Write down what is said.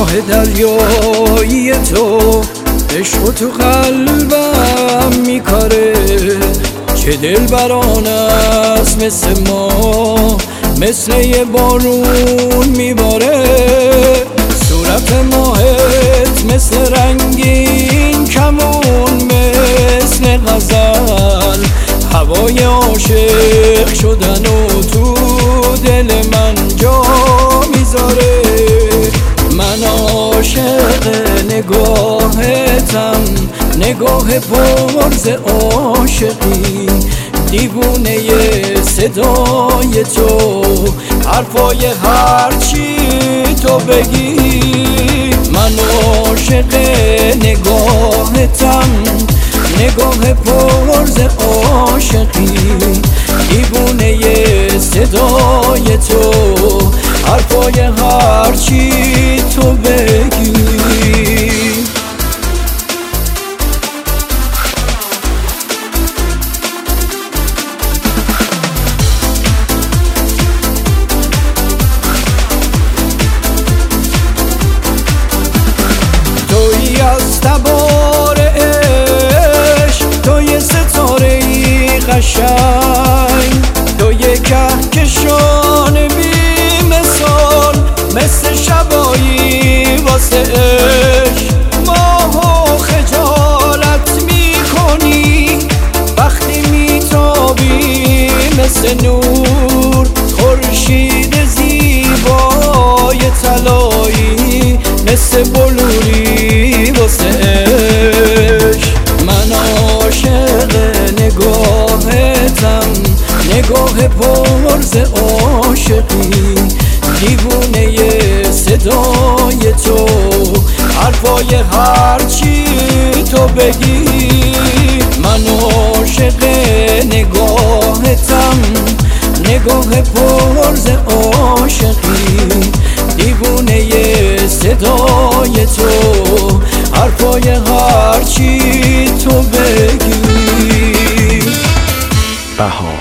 نگاه دریایی تو عشق تو قلبم میکاره، چه دلبران است مثل ما، مثل یه بارون میباره. صورت ماهت مثل رنگین کمون، مثل غزل هوای عاشق شدن و تو دل من جا میذاره. من عاشق نگاهتم، نگاه پرز عاشقی، دیوونه صدای تو، حرفای هرچی تو بگی. من عاشق نگاهتم، نگاه پرز عاشقی، دیوونه صدای تو، حرفای هرچی تو بگی. تویی از تبار عشق، توی ستاره‌ای قشنگ، توی کهکشان بی مثال، مثل شبایی واسه عشق. ماهو خجالت میکنی وقتی میتابی، مثل نور خورشید زیبای طلایی، مثل بلوری واسه عشق. من عاشق نگاهتم، نگاه پرز عاشقی، دیوونه صدای تو، حرفای هرچی تو بگی. من عاشق نگاهتم، نگاه پرز عاشقی، دیوونه صدای تو، حرفای هرچی تو بگی. بهار